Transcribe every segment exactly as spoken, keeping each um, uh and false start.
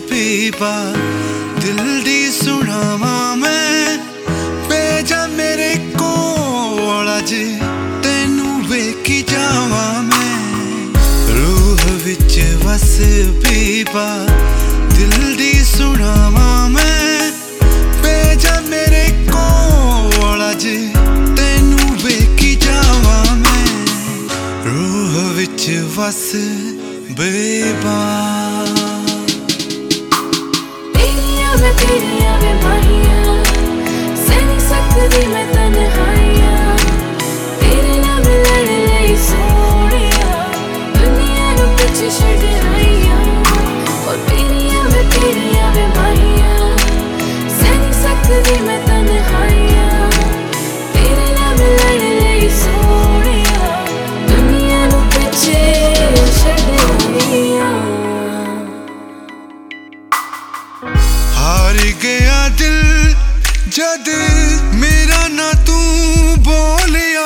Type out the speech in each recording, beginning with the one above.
पीपा दिल दी सुनावा मैं भेजा मेरे कोल अज तेनू वेखी जावा मैं रूह विच वस पीपा दिल दी सुनावा मैं भेजा मेरे कोल अज तेनू वेखी जावा मैं रूह विच वस बेबा मैं तेरिया वे माहिया सह नहीं सकदी मैं तन्हाइयां तेरे नाल मिलण लई सोहणिया दुनिया नू पिछे छड्ड आईयां ओ तेरिया मैं तेरिया वे माहिया सह नहीं सकदी मैं तन्हाइयां तेरे नाल मिलण लई सोहणिया दुनिया नू पिछे छड्ड आईयां हार गया दिल जद मेरा ना तू बोलिया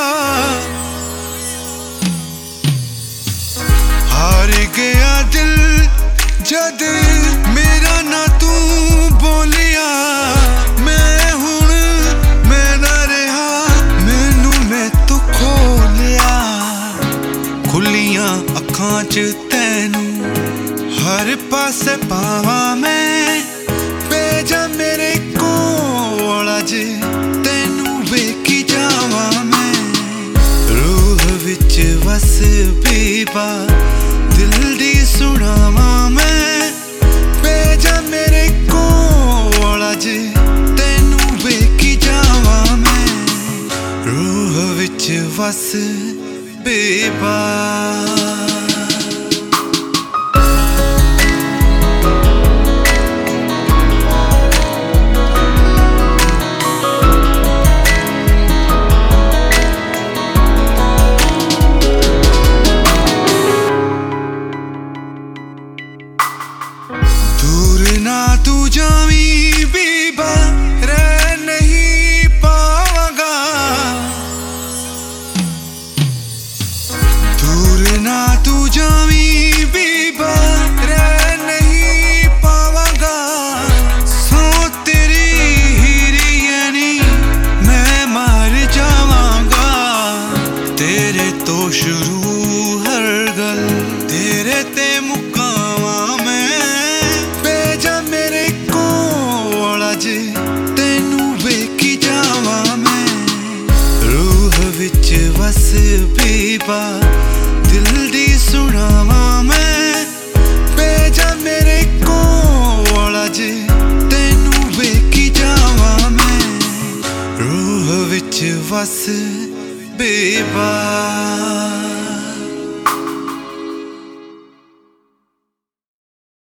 हार गया दिल जद मेरा ना तू बोलिया मैं हुण मैं ना रहा मैनू मैं तू खोलिया खुलियां अखां च तैनू हर पासे पावा मैं भेजा मेरे कोल अज तेनू वेखी जावा मैं रूह विच वस पीपा दिल दी सुनावा मैं भेजा मेरे कोल अज तेनू वेखी जावा मैं रूह विच वस पीपा दूर ना तू जावी बीबा रह नहीं पावांगा दूर ना तू जावी बीबा रह नहीं पावांगा सो तेरी हीरी मैं मार जावांगा तेरे तो शुरू हर गल तेरे ते मुकावा तेनू वेखी जावा मैं रूह विच वस पीपा दिल दी सुनावा मैं भेजा मेरे कोल अज तेनू वेखी जावा मैं रूह विच वस बेबा।